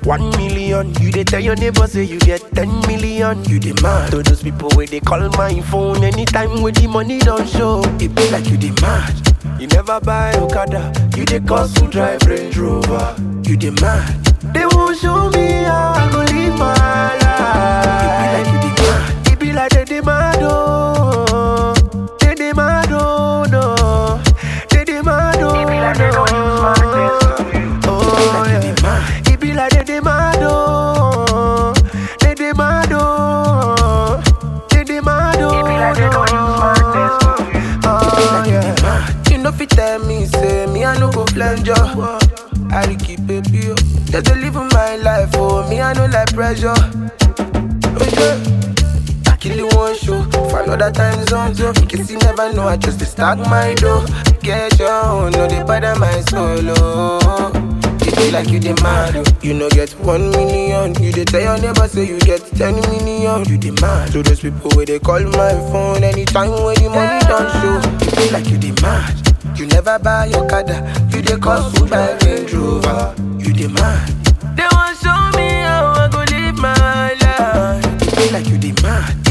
1 million. You dey tell your neighbor say you get 10 million. You dey mad to those people where they call my phone anytime when the money don't show. It be like you dey mad. You never buy Okada, you dey cost to drive Range Rover. You dey mad. They won't show me how I go live my life. It be like you dey mad. It be like they demand, oh. They demand, oh, no. They demand, oh, no. Oh, yeah. It be like they demand, oh. They demand, oh. They demand, oh, no. Oh, yeah. You know fit tell me, say me I no go flange you. I keep it pure. Just to live my life, oh, me I no like pressure. Oh yeah, I kill you one show for another time zone. So in case you never know, I just stack my dough. Get your own, no they bother my solo. It be like you demand, oh. You no get 1 million. You dey tell your neighbor say you get 10 million. You demand to those people where they call my phone anytime when the money don't show. It be like you demand. You never buy your Okada, you dey cost to buy Range Rover. You demand. They want show me how I go live my life. It be like you demand.